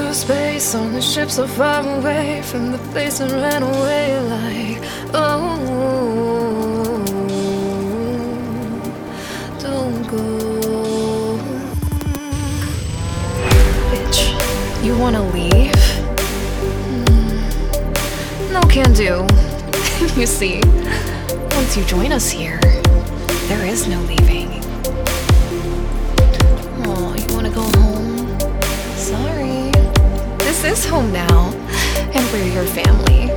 into space on the ship so far away from the place I ran away like, oh, don't go. Bitch, you wanna leave? No can do. You see, once you join us here, there is no leaving. Oh, you wanna go home? Sorry. This is home now, and we're your family.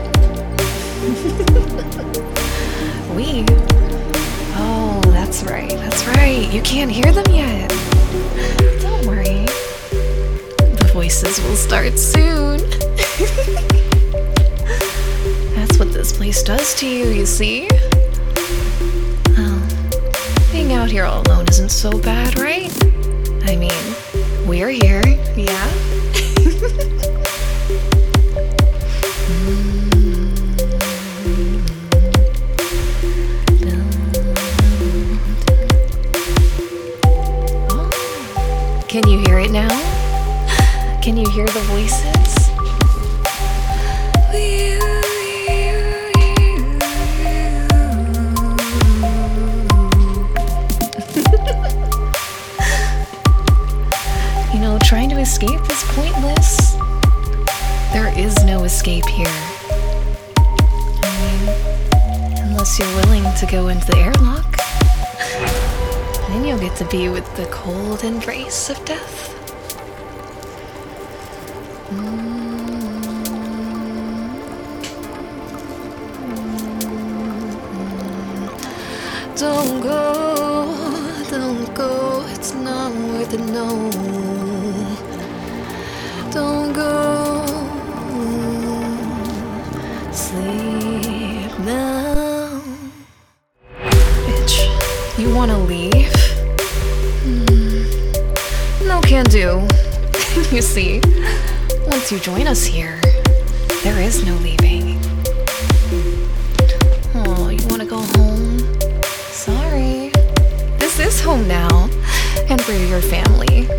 We? Oh, that's right, that's right. You can't hear them yet. Don't worry. The voices will start soon. That's what this place does to you, you see? Oh, being out here all alone isn't so bad, right? I mean, we're here, yeah? Oh, can you hear it now? Can you hear the voices? You know, trying to escape is pointless. There is no escape here. I mean, unless you're willing to go into the airlock, then you'll get to be with the cold embrace of death. Don't go, it's not worth it, no. Don't go, sleep now. Bitch, you wanna leave? No can do. You see, once you join us here, there is no leaving. Oh, you wanna go home? Sorry. This is home now, and we're your family.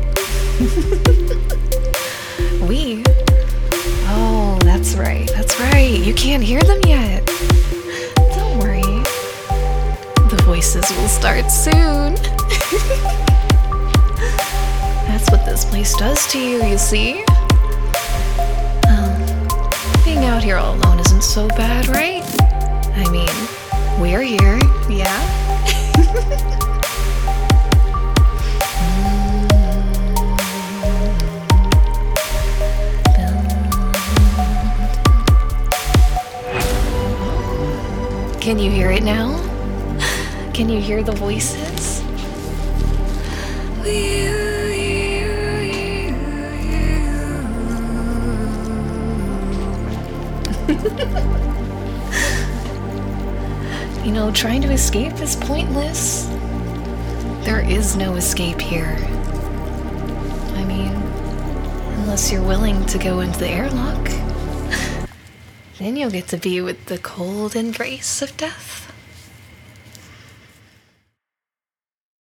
We? Oh, that's right, that's right. You can't hear them yet. Don't worry. The voices will start soon. That's what this place does to you, you see? Being out here all alone isn't so bad, right? I mean, we're here, yeah? Can you hear it now? Can you hear the voices? You know, trying to escape is pointless. There is no escape here. I mean, unless you're willing to go into the airlock, then you'll get to be with the cold embrace of death.